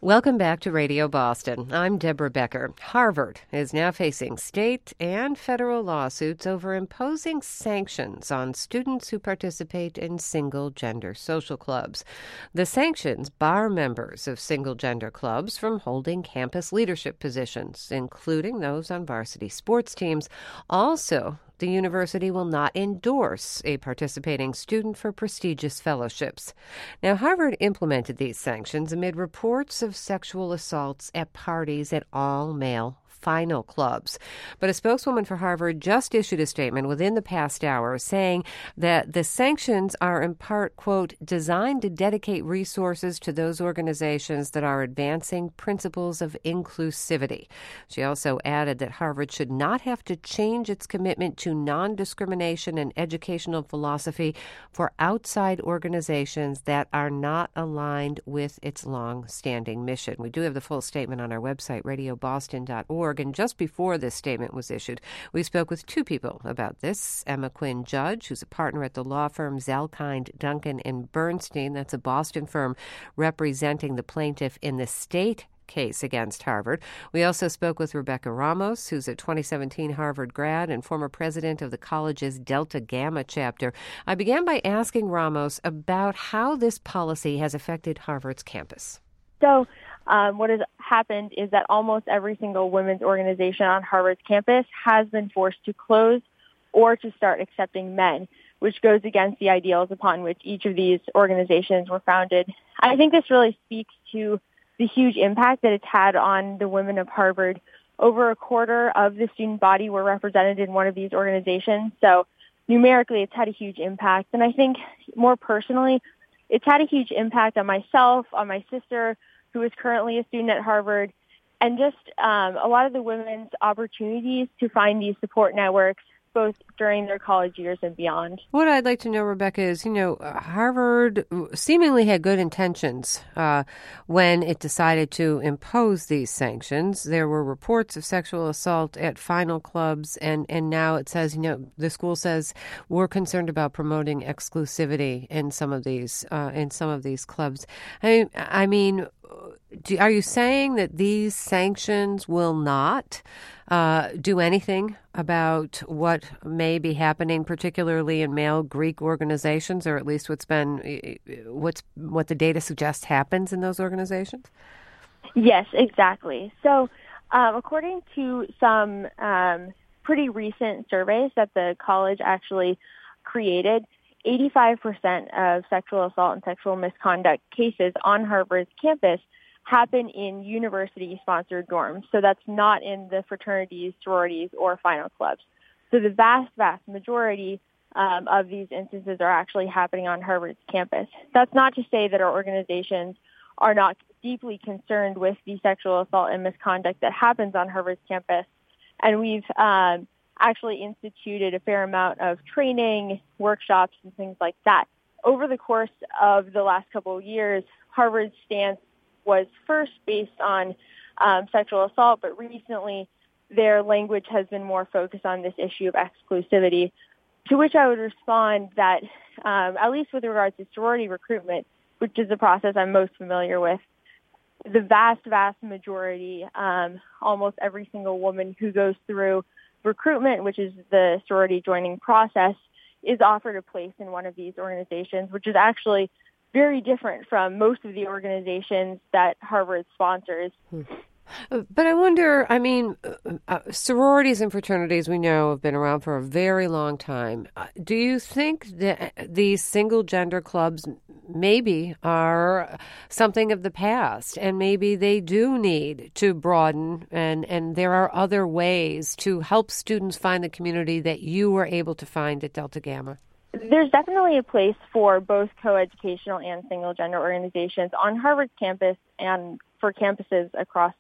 Welcome back to Radio Boston. I'm Deborah Becker. Harvard is now facing state and federal lawsuits over imposing sanctions on students who participate in single-gender social clubs. The sanctions bar members of single-gender clubs from holding campus leadership positions, including those on varsity sports teams. Also, the university will not endorse a participating student for prestigious fellowships. Now, Harvard implemented these sanctions amid reports of sexual assaults at parties at all-male final clubs. But a spokeswoman for Harvard just issued a statement within the past hour saying that the sanctions are in part, quote, designed to dedicate resources to those organizations that are advancing principles of inclusivity. She also added that Harvard should not have to change its commitment to non-discrimination and educational philosophy for outside organizations that are not aligned with its long-standing mission. We do have the full statement on our website, radioboston.org. And just before this statement was issued, we spoke with two people about this. Emma Quinn Judge, who's a partner at the law firm Zellkind, Duncan and Bernstein. That's a Boston firm representing the plaintiff in the state case against Harvard. We also spoke with Rebecca Ramos, who's a 2017 Harvard grad and former president of the college's Delta Gamma chapter. I began by asking Ramos about how this policy has affected Harvard's campus. What has happened is that almost every single women's organization on Harvard's campus has been forced to close or to start accepting men, which goes against the ideals upon which each of these organizations were founded. I think this really speaks to the huge impact that it's had on the women of Harvard. Over a quarter of the student body were represented in one of these organizations, so numerically it's had a huge impact. And I think more personally, it's had a huge impact on myself, on my sister, who is currently a student at Harvard, and just a lot of the women's opportunities to find these support networks, both during their college years and beyond. What I'd like to know, Rebecca, is, Harvard seemingly had good intentions when it decided to impose these sanctions. There were reports of sexual assault at final clubs, and now it says, the school says we're concerned about promoting exclusivity in some of these clubs. I mean, are you saying that these sanctions will not do anything about what may be happening, particularly in male Greek organizations, or at least what the data suggests happens in those organizations? Yes, exactly. So, according to some pretty recent surveys that the college actually created, 85% of sexual assault and sexual misconduct cases on Harvard's campus happen in university-sponsored dorms. So that's not in the fraternities, sororities, or final clubs. So the vast, vast majority of these instances are actually happening on Harvard's campus. That's not to say that our organizations are not deeply concerned with the sexual assault and misconduct that happens on Harvard's campus. And we've actually instituted a fair amount of training, workshops, and things like that. Over the course of the last couple of years, Harvard's stance was first based on sexual assault, but recently their language has been more focused on this issue of exclusivity, to which I would respond that, at least with regards to sorority recruitment, which is the process I'm most familiar with, the vast, vast majority, almost every single woman who goes through recruitment, which is the sorority joining process, is offered a place in one of these organizations, which is actually very different from most of the organizations that Harvard sponsors. But I wonder, sororities and fraternities, we know, have been around for a very long time. Do you think that these single-gender clubs maybe are something of the past, and maybe they do need to broaden, and there are other ways to help students find the community that you were able to find at Delta Gamma? There's definitely a place for both coeducational and single-gender organizations on Harvard's campus and for campuses across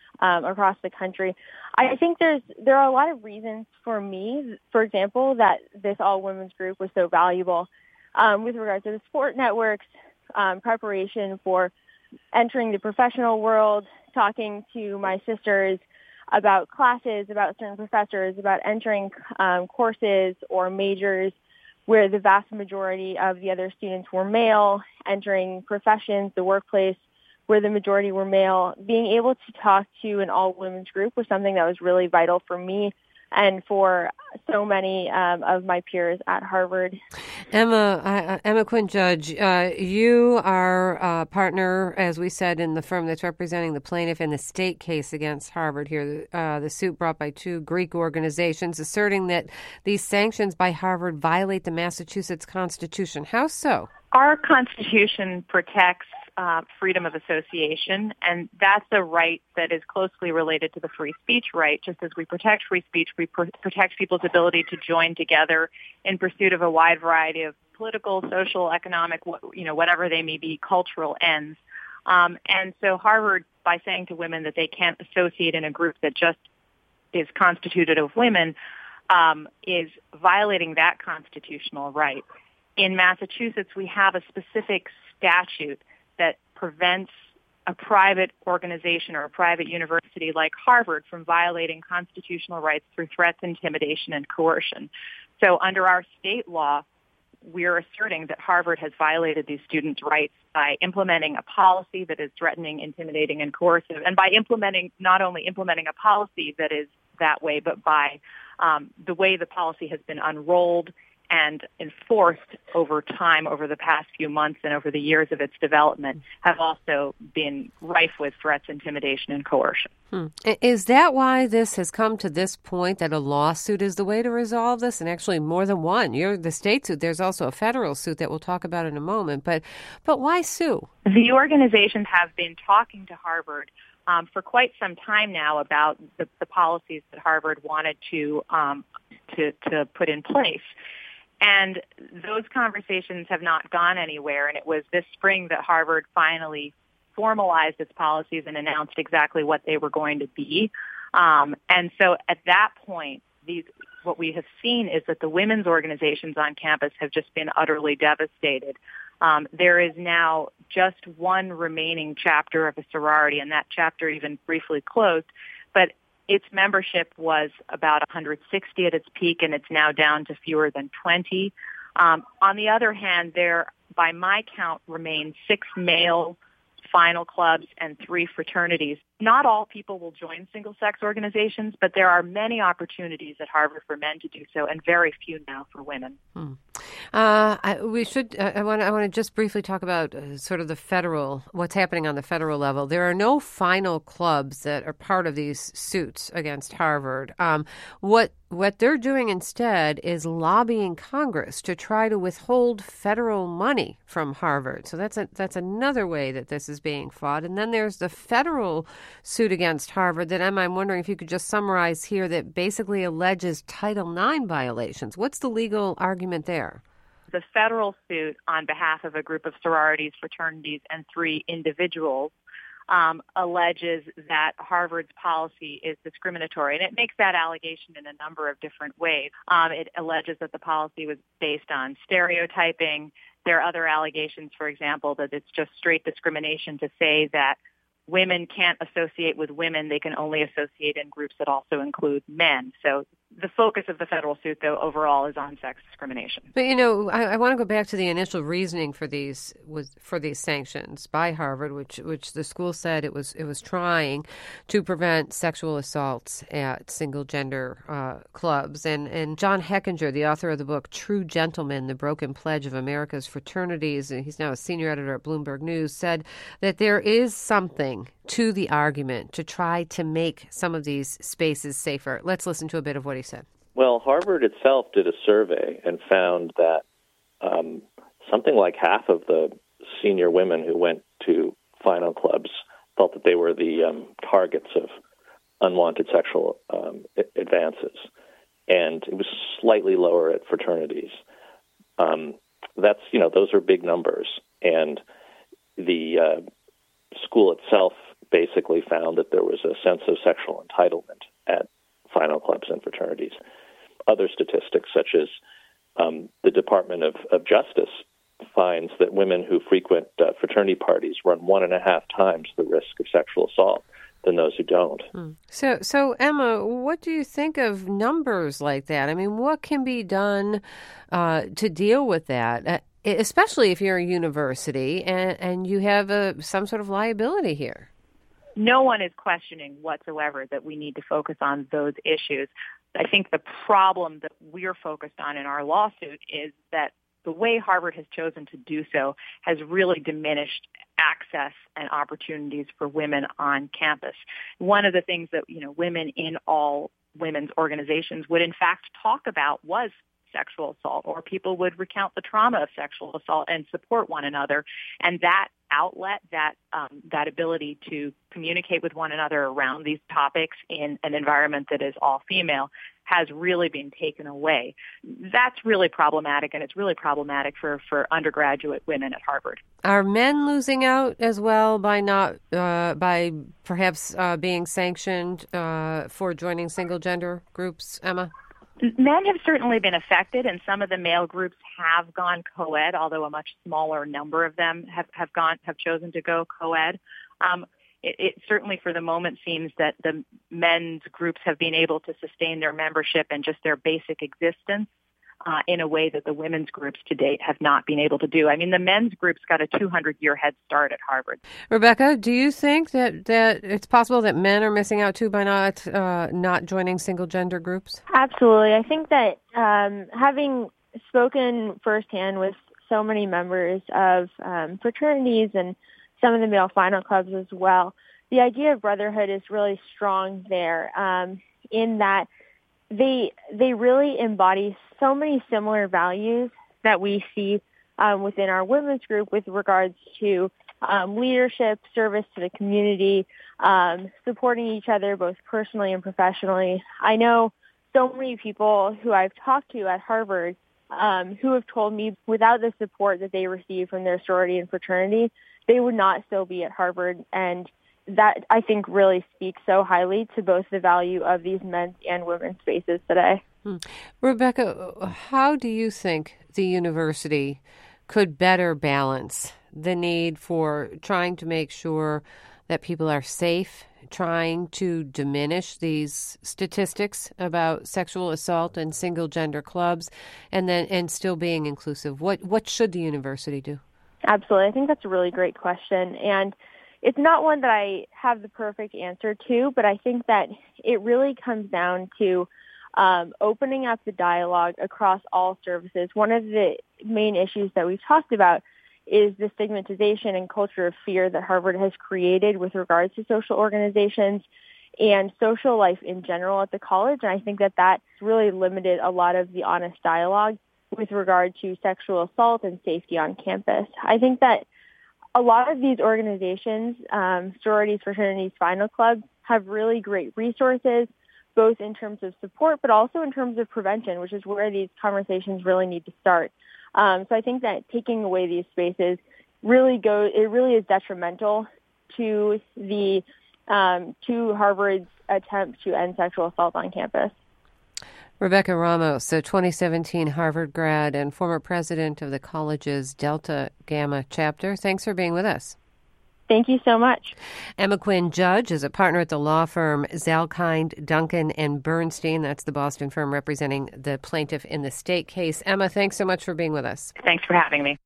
the country. I think there are a lot of reasons for me, for example, that this all-women's group was so valuable with regards to the sport networks, preparation for entering the professional world, talking to my sisters about classes, about certain professors, about entering courses or majors where the vast majority of the other students were male, entering professions, the workplace, where the majority were male, being able to talk to an all-women's group was something that was really vital for me and for so many of my peers at Harvard. Emma Quinn Judge, you are a partner, as we said, in the firm that's representing the plaintiff in the state case against Harvard here, the suit brought by two Greek organizations asserting that these sanctions by Harvard violate the Massachusetts Constitution. How so? Our Constitution protects freedom of association, and that's a right that is closely related to the free speech right. Just as we protect free speech, we protect people's ability to join together in pursuit of a wide variety of political, social, economic, whatever they may be, cultural ends. And so Harvard, by saying to women that they can't associate in a group that just is constituted of women, is violating that constitutional right. In Massachusetts, we have a specific statute that prevents a private organization or a private university like Harvard from violating constitutional rights through threats, intimidation, and coercion. So under our state law, we're asserting that Harvard has violated these students' rights by implementing a policy that is threatening, intimidating, and coercive, and by not only implementing a policy that is that way, but by the way the policy has been unrolled and enforced over time, over the past few months and over the years of its development, have also been rife with threats, intimidation, and coercion. Is that why this has come to this point, that a lawsuit is the way to resolve this? And actually more than one. You're the state suit. There's also a federal suit that we'll talk about in a moment. But why sue? The organizations have been talking to Harvard for quite some time now about the policies that Harvard wanted to put in place. And those conversations have not gone anywhere. And it was this spring that Harvard finally formalized its policies and announced exactly what they were going to be. And so at that point, what we have seen is that the women's organizations on campus have just been utterly devastated. There is now just one remaining chapter of a sorority, and that chapter even briefly closed. But its membership was about 160 at its peak, and it's now down to fewer than 20. On the other hand, there, by my count, remain 6 male final clubs and 3 fraternities. Not all people will join single-sex organizations, but there are many opportunities at Harvard for men to do so, and very few now for women. I want to just briefly talk about sort of what's happening on the federal level. There are no final clubs that are part of these suits against Harvard. What they're doing instead is lobbying Congress to try to withhold federal money from Harvard. So that's another way that this is being fought. And then there's the federal suit against Harvard that, Emma, I'm wondering if you could just summarize here, that basically alleges Title IX violations. What's the legal argument there? The federal suit on behalf of a group of sororities, fraternities, and 3 individuals alleges that Harvard's policy is discriminatory. And it makes that allegation in a number of different ways. It alleges that the policy was based on stereotyping. There are other allegations, for example, that it's just straight discrimination to say that women can't associate with women. They can only associate in groups that also include men. So the focus of the federal suit, though, overall is on sex discrimination. But, I want to go back to the initial reasoning for these sanctions by Harvard, which the school said it was trying to prevent sexual assaults at single-gender clubs. And John Heckinger, the author of the book True Gentlemen, The Broken Pledge of America's Fraternities, and he's now a senior editor at Bloomberg News, said that there is something to the argument to try to make some of these spaces safer. Let's listen to a bit of what he said. Well, Harvard itself did a survey and found that something like half of the senior women who went to final clubs felt that they were the targets of unwanted sexual advances. And it was slightly lower at fraternities. Those are big numbers. And the school itself basically found that there was a sense of sexual entitlement at final clubs and fraternities. Other statistics, such as the Department of Justice, finds that women who frequent fraternity parties run 1.5 times the risk of sexual assault than those who don't. So Emma, what do you think of numbers like that? I mean, what can be done to deal with that? especially if you're a university and you have some sort of liability here. No one is questioning whatsoever that we need to focus on those issues. I think the problem that we're focused on in our lawsuit is that the way Harvard has chosen to do so has really diminished access and opportunities for women on campus. One of the things that, women in all women's organizations would in fact talk about was sexual assault, or people would recount the trauma of sexual assault and support one another. And that outlet, that ability to communicate with one another around these topics in an environment that is all female has really been taken away. That's really problematic, and it's really problematic for undergraduate women at Harvard. Are men losing out as well by by perhaps being sanctioned for joining single-gender groups, Emma? Men have certainly been affected, and some of the male groups have gone co-ed, although a much smaller number of them have chosen to go co-ed. It certainly for the moment seems that the men's groups have been able to sustain their membership and just their basic existence in a way that the women's groups to date have not been able to do. I mean, the men's groups got a 200-year head start at Harvard. Rebecca, do you think that it's possible that men are missing out too by not joining single-gender groups? Absolutely. I think that having spoken firsthand with so many members of fraternities and some of the male final clubs as well, the idea of brotherhood is really strong there in that they really embody so many similar values that we see within our women's group with regards to leadership, service to the community, supporting each other both personally and professionally. I know so many people who I've talked to at Harvard who have told me without the support that they receive from their sorority and fraternity, they would not still be at Harvard. And that, I think, really speaks so highly to both the value of these men's and women's spaces today. Rebecca, how do you think the university could better balance the need for trying to make sure that people are safe, trying to diminish these statistics about sexual assault and single-gender clubs, and still being inclusive? What should the university do? Absolutely. I think that's a really great question. And it's not one that I have the perfect answer to, but I think that it really comes down to opening up the dialogue across all services. One of the main issues that we've talked about is the stigmatization and culture of fear that Harvard has created with regards to social organizations and social life in general at the college. And I think that that's really limited a lot of the honest dialogue with regard to sexual assault and safety on campus. I think that a lot of these organizations, sororities, fraternities, final clubs, have really great resources, both in terms of support, but also in terms of prevention, which is where these conversations really need to start. So I think that taking away these spaces really is detrimental to to Harvard's attempt to end sexual assault on campus. Rebecca Ramos, a 2017 Harvard grad and former president of the college's Delta Gamma chapter. Thanks for being with us. Thank you so much. Emma Quinn Judge is a partner at the law firm Zalkind, Duncan, and Bernstein. That's the Boston firm representing the plaintiff in the state case. Emma, thanks so much for being with us. Thanks for having me.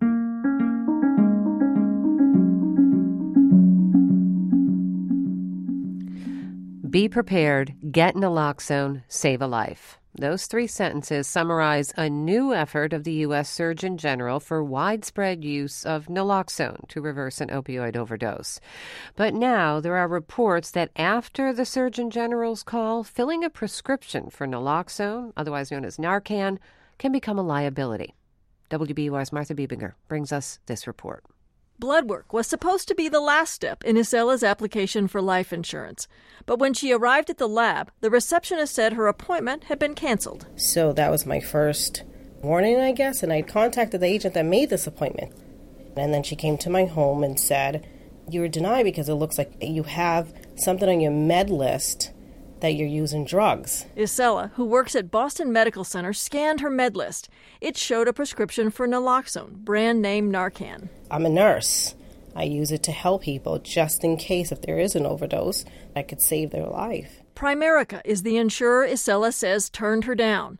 Be prepared, get naloxone, save a life. Those three sentences summarize a new effort of the U.S. Surgeon General for widespread use of naloxone to reverse an opioid overdose. But now there are reports that after the Surgeon General's call, filling a prescription for naloxone, otherwise known as Narcan, can become a liability. WBUR's Martha Biebinger brings us this report. Blood work was supposed to be the last step in Isella's application for life insurance. But when she arrived at the lab, the receptionist said her appointment had been canceled. So that was my first warning, I guess, and I contacted the agent that made this appointment. And then she came to my home and said, "You were denied because it looks like you have something on your med list that you're using drugs." Isella, who works at Boston Medical Center, scanned her med list. It showed a prescription for naloxone, brand name Narcan. I'm a nurse. I use it to help people just in case if there is an overdose that could save their life. Primerica is the insurer Isella says turned her down.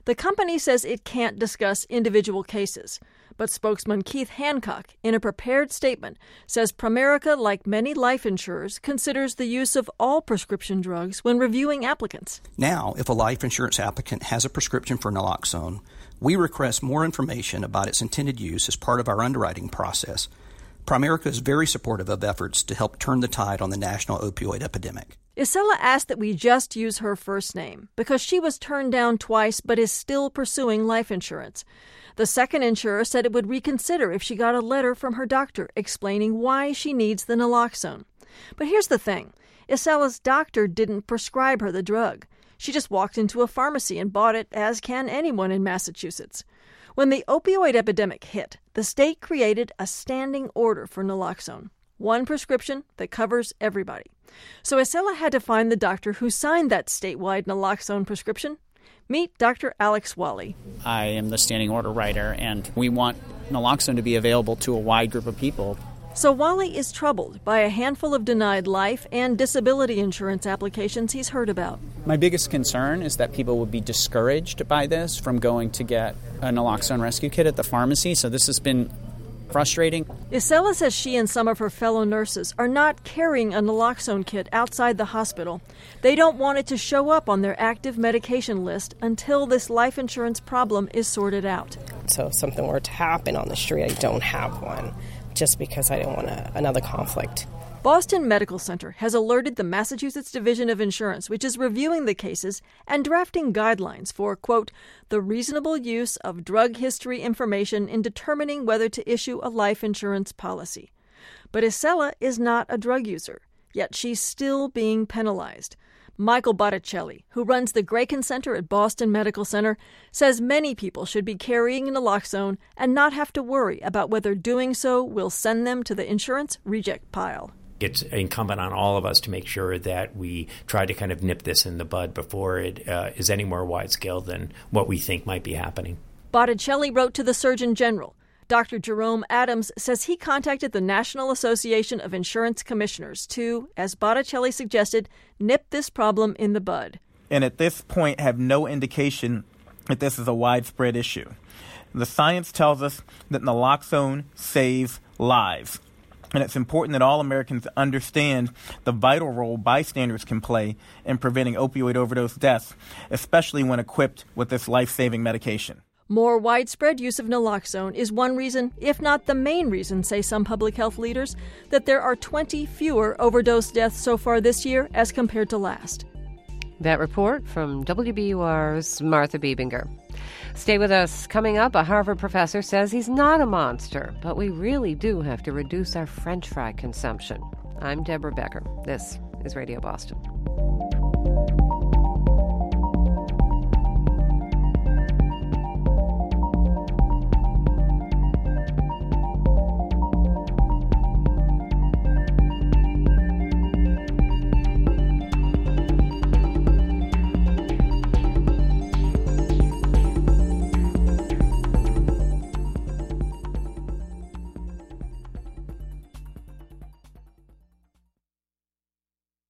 The company says it can't discuss individual cases. But spokesman Keith Hancock, in a prepared statement, says Pramerica, like many life insurers, considers the use of all prescription drugs when reviewing applicants. Now, if a life insurance applicant has a prescription for naloxone, we request more information about its intended use as part of our underwriting process. Pramerica is very supportive of efforts to help turn the tide on the national opioid epidemic. Isela asked that we just use her first name because she was turned down twice but is still pursuing life insurance. The second insurer said it would reconsider if she got a letter from her doctor explaining why she needs the naloxone. But here's the thing. Isela's doctor didn't prescribe her the drug. She just walked into a pharmacy and bought it, as can anyone in Massachusetts. When the opioid epidemic hit, the state created a standing order for naloxone. One prescription that covers everybody. So Isela had to find the doctor who signed that statewide naloxone prescription. Meet Dr. Alex Wally. I am the standing order writer, and we want naloxone to be available to a wide group of people. So Wally is troubled by a handful of denied life and disability insurance applications he's heard about. My biggest concern is that people would be discouraged by this from going to get a naloxone rescue kit at the pharmacy, so this has been frustrating. Isela says she and some of her fellow nurses are not carrying a naloxone kit outside the hospital. They don't want it to show up on their active medication list until this life insurance problem is sorted out. So if something were to happen on the street, I don't have one, just because I didn't want another conflict. Boston Medical Center has alerted the Massachusetts Division of Insurance, which is reviewing the cases and drafting guidelines for, quote, the reasonable use of drug history information in determining whether to issue a life insurance policy. But Isela is not a drug user, yet she's still being penalized. Michael Botticelli, who runs the Grayken Center at Boston Medical Center, says many people should be carrying naloxone and not have to worry about whether doing so will send them to the insurance reject pile. It's incumbent on all of us to make sure that we try to kind of nip this in the bud before it is any more wide-scale than what we think might be happening. Botticelli wrote to the Surgeon General. Dr. Jerome Adams says he contacted the National Association of Insurance Commissioners to, as Botticelli suggested, nip this problem in the bud. And at this point have no indication that this is a widespread issue. The science tells us that naloxone saves lives. And it's important that all Americans understand the vital role bystanders can play in preventing opioid overdose deaths, especially when equipped with this life-saving medication. More widespread use of naloxone is one reason, if not the main reason, say some public health leaders, that there are 20 fewer overdose deaths so far this year as compared to last. That report from WBUR's Martha Biebinger. Stay with us. Coming up, a Harvard professor says he's not a monster, but we really do have to reduce our French fry consumption. I'm Deborah Becker. This is Radio Boston.